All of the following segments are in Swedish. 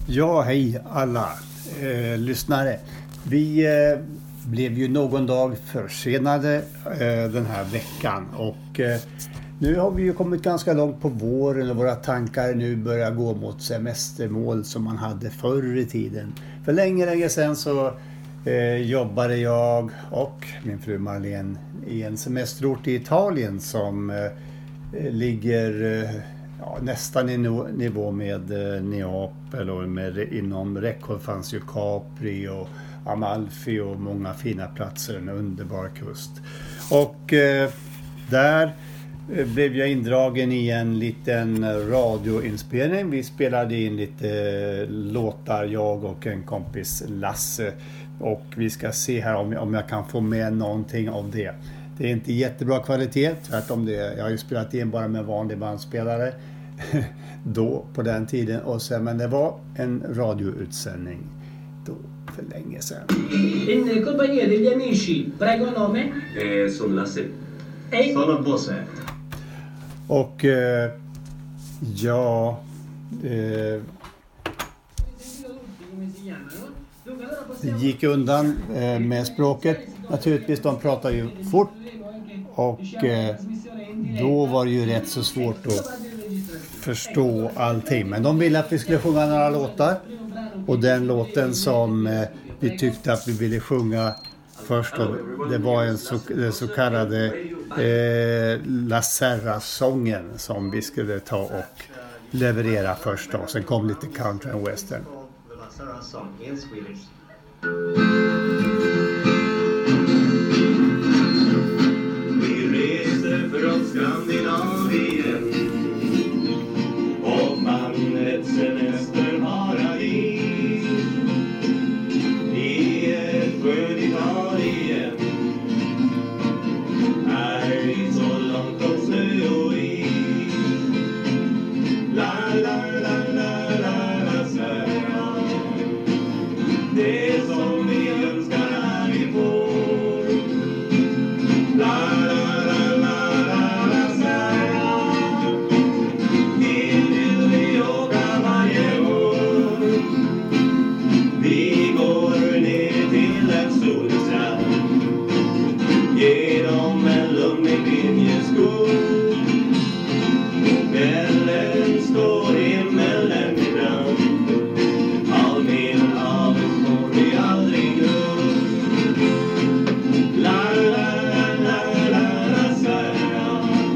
Ja, hej alla lyssnare. Vi blev ju någon dag försenade den här veckan och nu har vi ju kommit ganska långt på våren och våra tankar nu börjar gå mot semestermål som man hade förr i tiden. För länge sedan så jobbade jag och min fru Marlene i en semesterort i Italien som ligger nästan i nivå med Neapel och inom räckhåll fanns ju Capri och Amalfi och många fina platser, en underbar kust. Och där blev jag indragen i en liten radioinspelning. Vi spelade in lite låtar, jag och en kompis Lasse. Och vi ska se här om jag kan få med någonting av det. Det är inte jättebra kvalitet, tvärtom det. Jag har ju spelat in bara med vanlig bandspelare då på den tiden. Och sen, men det var en radioutsändning då för länge sedan. In compagnia degli amici, prego nome. Sono Lasse. Sono Bosse. Och det gick undan med språket. Naturligtvis, de pratar ju fort och då var det ju rätt så svårt att förstå allting. Men de ville att vi skulle sjunga några låtar och den låten som vi tyckte att vi ville sjunga först, det var den så kallade La Serra-sången som vi skulle ta och leverera först då. Sen kom lite country and western. Vi reser från Skandinavien och vann ett semesterparadis i ett skön Italien. Är vi så långt från snö och is. La la la la la la Serra. Det som vi önskar är vi får. La la la la la la Serra. Dit vill vi åka varje år. Vi går ner till en solstrand genom en lugnig vinjeskog. Kvällen står himmelen i brand. All min havet får vi aldrig upp. La la la la la la Serra.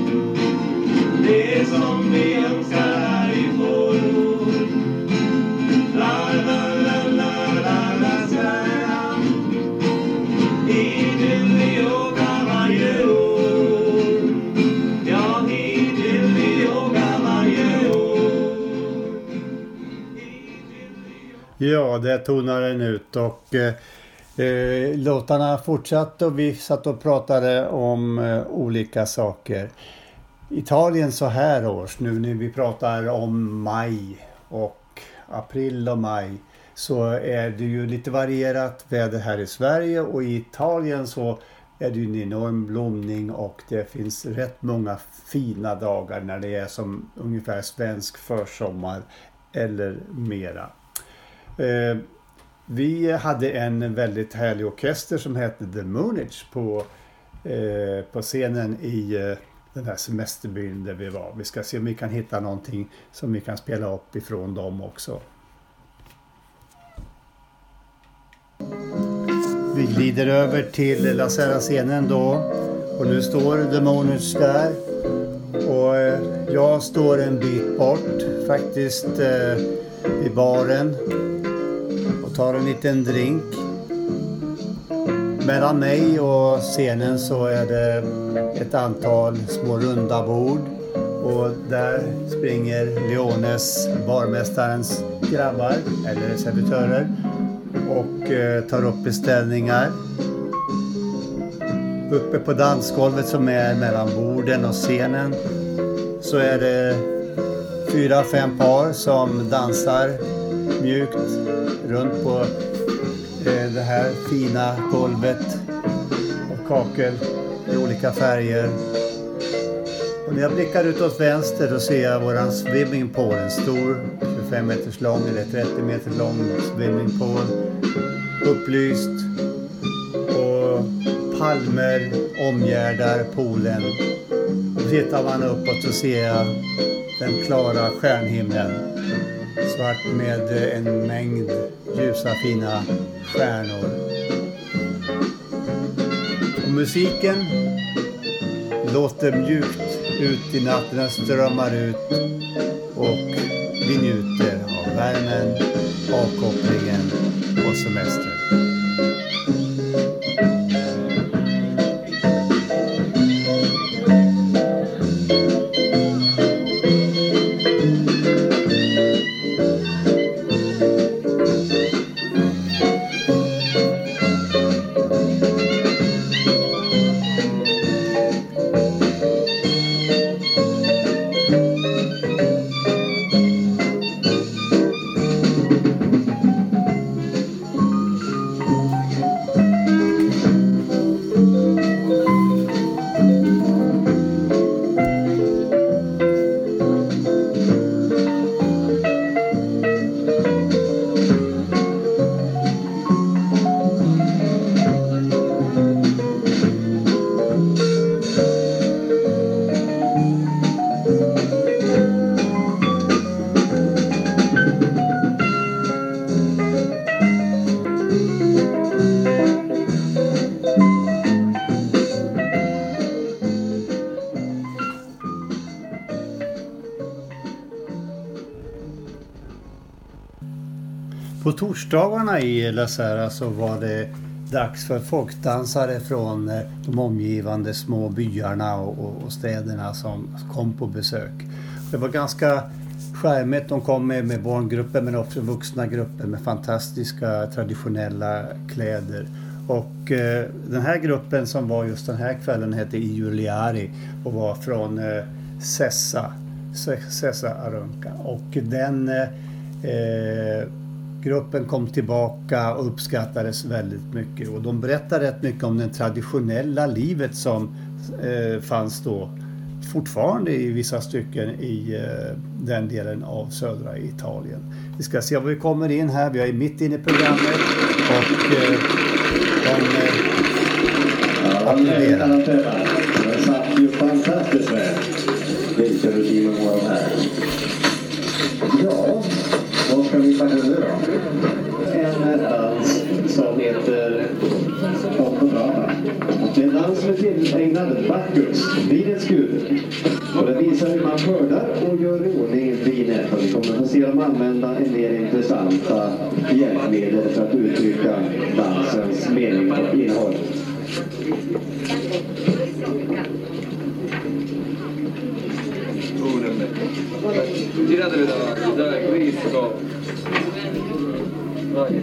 Det som vi önskar är vi får. La la la la la la Serra. Hit vill vi åka varje år. Ja, hit vill vi åka varje år. Ja, det tonar den ut och låtarna fortsatte och vi satt och pratade om olika saker. Italien så här års, nu när vi pratar om maj och april och maj, så är det ju lite varierat väder här i Sverige, och i Italien så är det ju en enorm blomning och det finns rätt många fina dagar när det är som ungefär svensk försommar eller mera. Vi hade en väldigt härlig orkester som hette The Moonage på scenen i den här semesterbyn där vi var. Vi ska se om vi kan hitta någonting som vi kan spela upp ifrån dem också. Vi glider över till La Serra-scenen då, och nu står The Moonage där och jag står en bit bort faktiskt i baren och tar en liten drink. Mellan mig och scenen så är det ett antal små runda bord och där springer Leones, barmästarens grabbar eller servitörer, och tar upp beställningar. Uppe på dansgolvet som är mellan borden och scenen så är det 4-5 par som dansar mjukt runt på det här fina golvet och kakel i olika färger. Och när jag blickar ut åt vänster då ser jag våran swimmingpool, en stor 25 meters lång eller 30 meter lång swimmingpool. Upplyst. Och palmer omgärdar poolen. Och tittar man uppåt så ser jag den klara stjärnhimlen. Svart med en mängd ljusa fina stjärnor. Och musiken låter mjukt ut i natten, den strömmar ut och vi njuter av värmen, avkopplingen och semester. På torsdagarna i La Serra så var det dags för folkdansare från de omgivande små byarna och städerna som kom på besök. Det var ganska skärmigt. De kom med barngrupper men också vuxna grupper med fantastiska traditionella kläder. Och den här gruppen som var just den här kvällen hette I Giuliari och var från Sessa Arunca. Och den gruppen kom tillbaka och uppskattades väldigt mycket. Och de berättade rätt mycket om det traditionella livet som fanns då fortfarande i vissa stycken i den delen av södra Italien. Vi ska se vad vi kommer in här. Vi är mitt inne i programmet och de applåderar. Det satt ju fantastiskt väl. Vilka rutiner var de här? Ja, vad ska vi ta nu då? En dans som heter Pompodrama. Det är en dans som är tillägnad Bacchus, vinets gud. Och det visar hur man skördar och gör i ordning vinet. Och vi kommer att se dem använda en del intressanta hjälpmedel för att uttrycka dansens mening och innehåll. Giratevi davanti, dai, Cristo. Vai.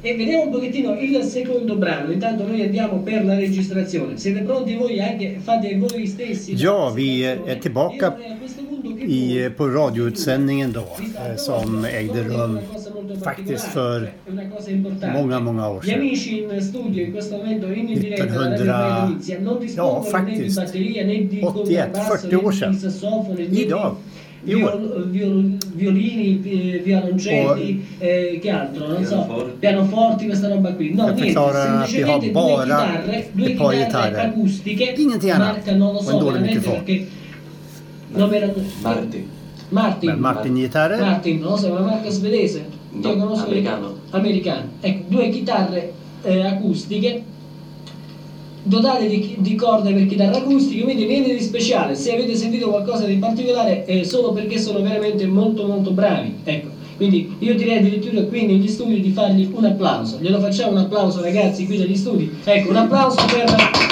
e vediamo un pochettino il secondo brano. Intanto noi andiamo per la registrazione. Siete pronti voi? Anche fate voi stessi? Ja, vi är tillbaka på radioutsändningen då, som ägde rum faktiskt för många år Gli sedan. amici in studio in questo momento in diretta 1900, Radio Inizia non dispongono né di faktiskt. batteria né di 81, contrabbasso 40 år né sedan. di sassofono né Idag. di violini, violoncelli, che altro, non so, pianoforti, questa roba qui. No, Jag niente, förklarar att vi har semplicemente bara due ett par chitarre gitarrer. acustiche, Ingenting annat. marca non lo Och so en dålig veramente mikrofon. perché non era Martin. Men Martin-gitarrer. Martin, non lo so, è una marca svedese. No, Io conosco americano. Ecco, due chitarre acustiche dotate di corde per chitarra acustica, quindi niente di speciale. Se avete sentito qualcosa di particolare è solo perché sono veramente molto bravi. Ecco, quindi io direi addirittura qui negli studi di fargli un applauso. Glielo facciamo un applauso, ragazzi, qui dagli studi. Ecco, un applauso per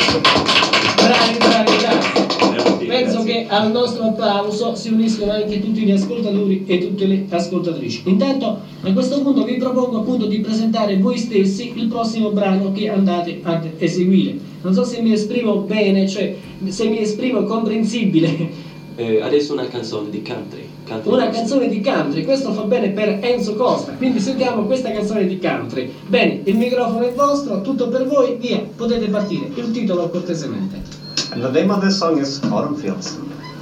bravi. Penso che al nostro applauso si uniscono anche tutti gli ascoltatori e tutte le ascoltatrici. Intanto a questo punto vi propongo appunto di presentare voi stessi il prossimo brano che andate ad eseguire. Non so se mi esprimo bene, cioè se mi esprimo comprensibile. Adesso una canzone di country. Una canzone di country, questo fa bene per Enzo Costa, quindi sentiamo questa canzone di country. Bene, il microfono è vostro, tutto per voi, via, potete partire. Il titolo cortesemente. And the name of this song is Autumn Fields.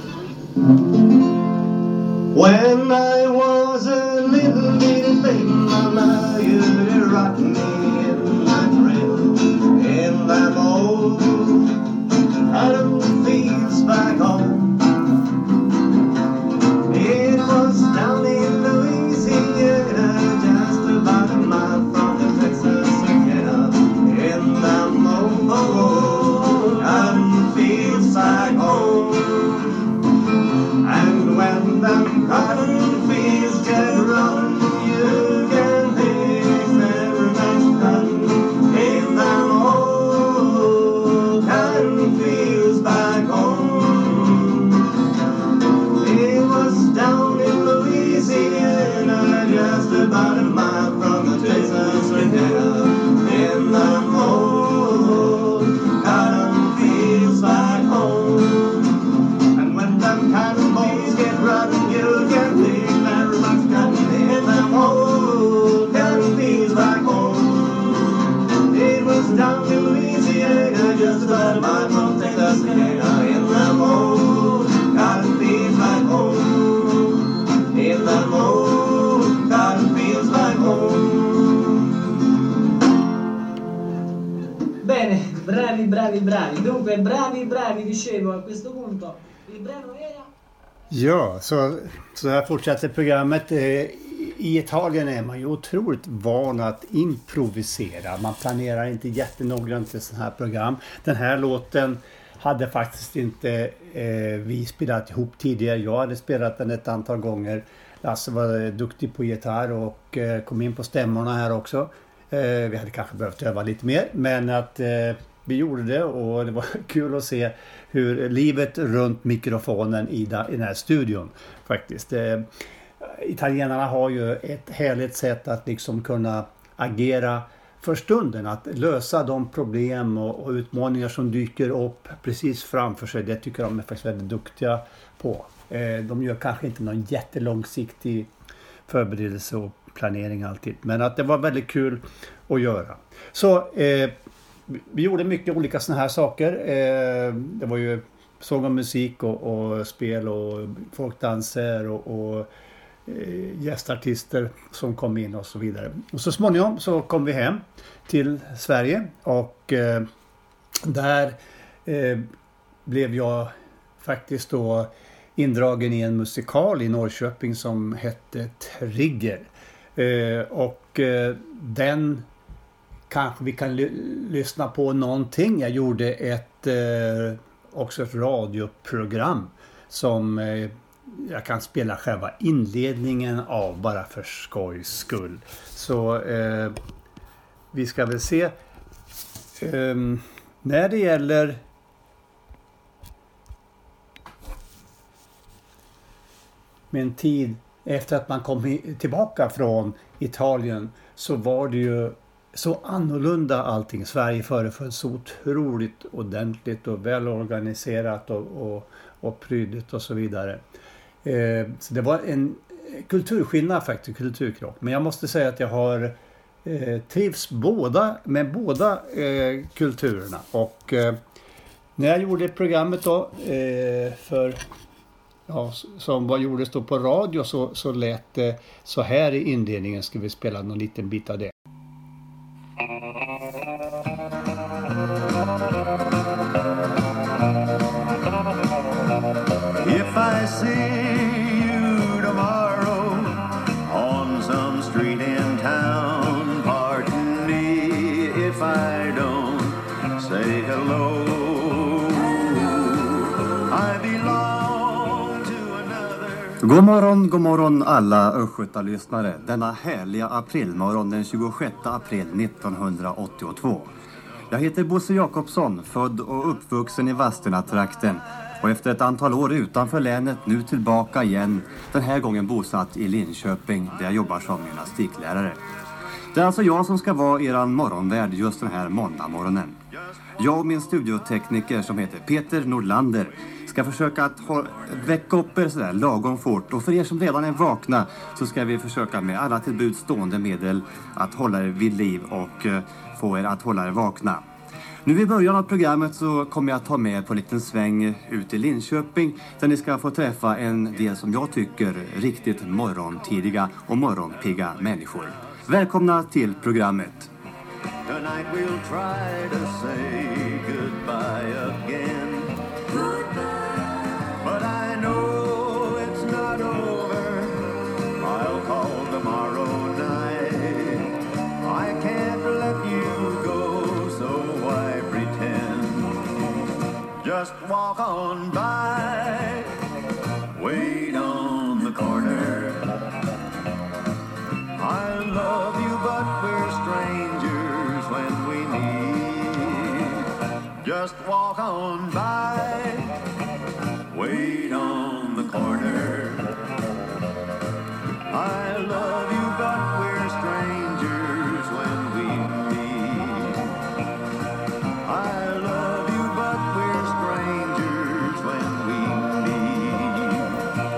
When I was a little bitty thing, Mama used to rock me in my crib in them old autumn fields back home. It was down in Louisiana, just about a mile from the Texas Canada, in them old autumn fields back home. And when them cotton fields get round, you can pick every man's cotton in them old cotton fields back home. It was down in Louisiana, just about a mile from the Texas Riviera, in them old cotton fields back home. And when them cotton balls get rotten, you can pick very much cotton in them old cotton fields back home. It was down in Louisiana, just about a mile from Texas, Riviera, in them old cotton fields back home. In them old cotton fields back home. Bene, bravi. Dunque, bravi, dicevo a questo punto. Il brano era... Ja, så här fortsätter programmet. I Italien är man ju otroligt van att improvisera. Man planerar inte jättenoggrant till sådana här program. Den här låten hade faktiskt inte vi spelat ihop tidigare. Jag hade spelat den ett antal gånger. Lasse var duktig på gitarr och kom in på stämmorna här också. Vi hade kanske behövt öva lite mer, men att vi gjorde det och det var kul att se hur livet runt mikrofonen i den här studion faktiskt. Italienarna har ju ett härligt sätt att liksom kunna agera för stunden, att lösa de problem och utmaningar som dyker upp precis framför sig. Det tycker de är faktiskt väldigt duktiga på. De gör kanske inte någon jättelångsiktig förberedelse och planering alltid, men att det var väldigt kul att göra. Så vi gjorde mycket olika såna här saker. Det var ju sång och musik och spel och folkdanser och gästartister som kom in och så vidare. Och så småningom så kom vi hem till Sverige och där blev jag faktiskt då indragen i en musikal i Norrköping som hette Trigger. Och den kanske vi kan lyssna på någonting. Jag gjorde också ett radioprogram som jag kan spela själva inledningen av bara för skojs skull. Så vi ska väl se. När det gäller min tid efter att man kom tillbaka från Italien så var det ju så annorlunda allting. Sverige föreföll så otroligt ordentligt och välorganiserat och prydligt och så vidare. Så det var en kulturskillnad faktiskt, kulturkrock. Men jag måste säga att jag har trivs med båda kulturerna. Och när jag gjorde programmet då som gjordes då på radio så lät det så här i inledningen. Ska vi spela någon liten bit av det. If I see you tomorrow on some street in town, pardon me if I don't say hello. I belong to another. God morgon alla Östgötalyssnare. Denna härliga aprilmorgon den 26 april 1982. Jag heter Bosse Jakobsson, född och uppvuxen i Vadstena-trakten. Och efter ett antal år utanför länet nu tillbaka igen, den här gången bosatt i Linköping där jag jobbar som gymnastiklärare. Det är alltså jag som ska vara eran morgonvärd just den här måndagmorgonen. Jag och min studiotekniker som heter Peter Nordlander ska försöka att väcka upp er sådär lagom fort. Och för er som redan är vakna så ska vi försöka med alla tillbud stående medel att hålla er vid liv och få er att hålla er vakna. Nu i början av programmet så kommer jag att ta med på en liten sväng ut i Linköping där ni ska få träffa en del som jag tycker riktigt morgontidiga och morgonpigga människor. Välkomna till programmet. Tonight we'll try to say goodbye again. But I know it's not over. I'll call tomorrow night. I can't let you go, so why pretend? Just walk on by. Wait on the corner. I love you, but we're strangers when we meet. Just walk on by. Wait on the corner. I love you, but we're strangers when we meet. I love you, but we're strangers when we meet.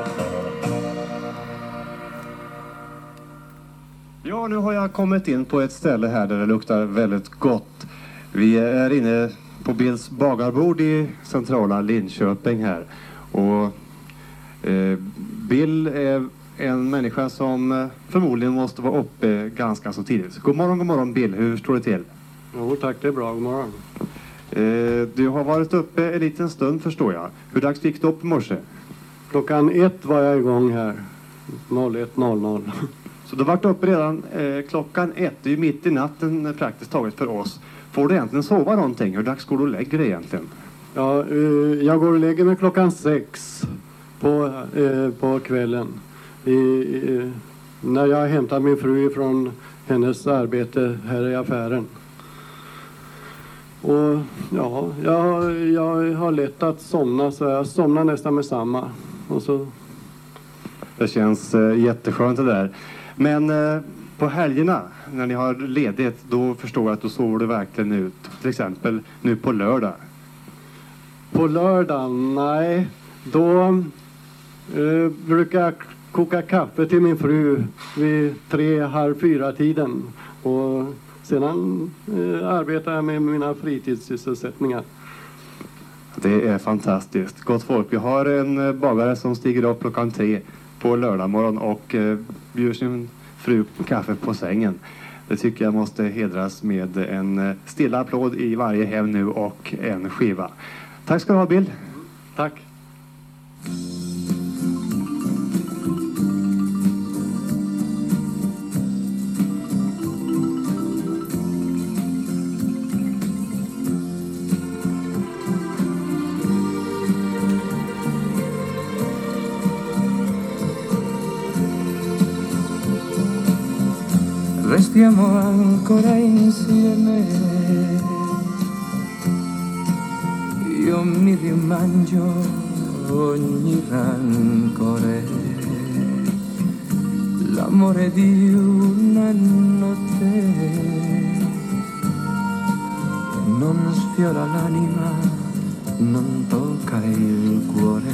Ja, nu har jag kommit in på ett ställe här där det luktar väldigt gott. Vi är inne på Bills bagarbord i centrala Linköping här. Och Bill är en människa som förmodligen måste vara uppe ganska så tidigt. God morgon Bill, hur står det till? Jo tack, det är bra, god morgon. Du har varit uppe en liten stund förstår jag. Hur dags gick du upp i morse? Klockan 1 var jag igång här. 01.00. Så du har varit uppe redan klockan 1. Det är ju mitt i natten praktiskt taget för oss. Får du egentligen sova någonting? Hur dags går du och lägger dig egentligen? Ja, jag går och lägger mig klockan 6 på kvällen. När jag hämtar min fru från hennes arbete här i affären. Och ja, jag har lätt att somna så jag somnar nästan med samma. Och så... Det känns jätteskönt det där. Men på helgerna när ni har ledigt då förstår jag att du sover du verkligen ut. Till exempel nu på lördag. På lördagen, nej. Då brukar jag koka kaffe till min fru vid 3-4 tiden. Och sedan arbetar jag med mina fritidssysselsättningar. Det är fantastiskt. Gott folk, vi har en bagare som stiger upp klockan 3 på lördag morgon och bjuder sin fru kaffe på sängen. Det tycker jag måste hedras med en stilla applåd i varje hem nu och en skiva. Tack ska du ha Bill. Tack. Restiamo ancora insieme, io mi rimangio ogni rancore, l'amore di una notte non sfiora l'anima, non tocca il cuore.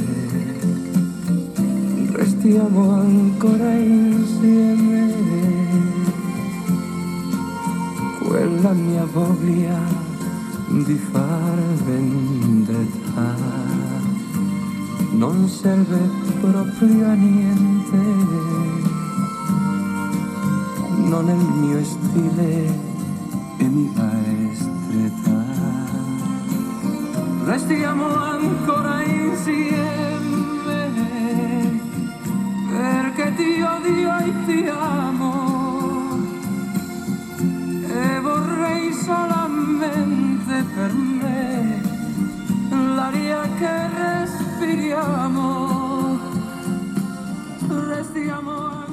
Restiamo ancora insieme, quella mia voglia di far vendetta non serve proprio a niente, non è il mio stile e mi va stretta. Restiamo ancora insieme, perché ti odio e ti amo, e vorrei solamente per me l'aria che respiriamo. Restiamo